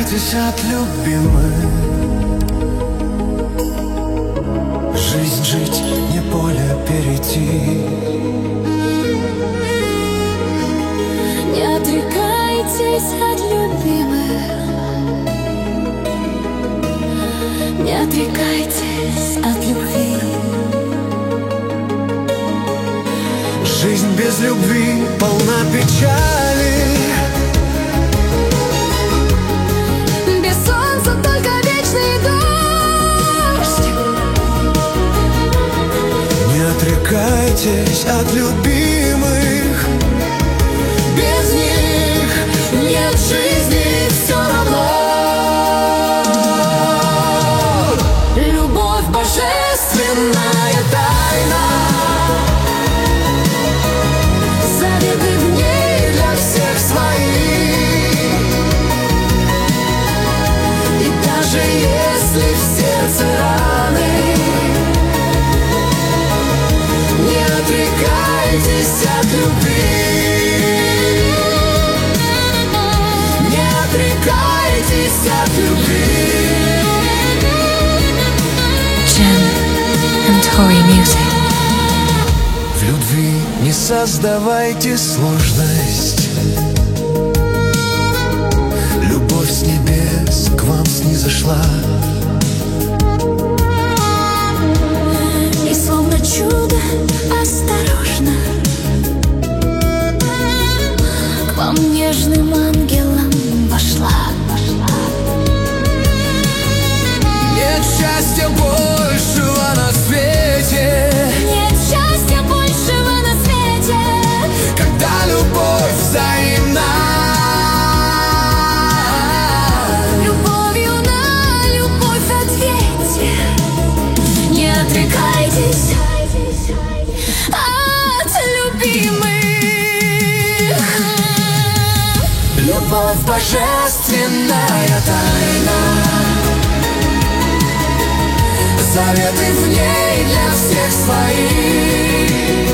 отрекайтесь от любимых. Жизнь жить, не поле перейти. Не отрекайтесь от любимых. Не отрекайтесь от любви. Жизнь без любви полна печали. Без солнца только вечный дождь. Не отрекайтесь от любимых. Без них нет жизни все равно. Любовь божественная тайна. Заветы в ней для всех свои. И даже если в сердце раны, не отрекайтесь от любви. Не отрекайтесь от любви. Jen and Tori Music. В любви не создавайте сложность. Любовь с небес к вам снизошла. И словно чудо осторожно к вам нежным ангелом вошла. Нет счастья большего на свете, Нет счастья большего на свете, когда любовь взаимна. любовью на любовь ответьте. Не отрекайтесь от любимых. Любовь божественная тайна. Заветы в ней для всех свои.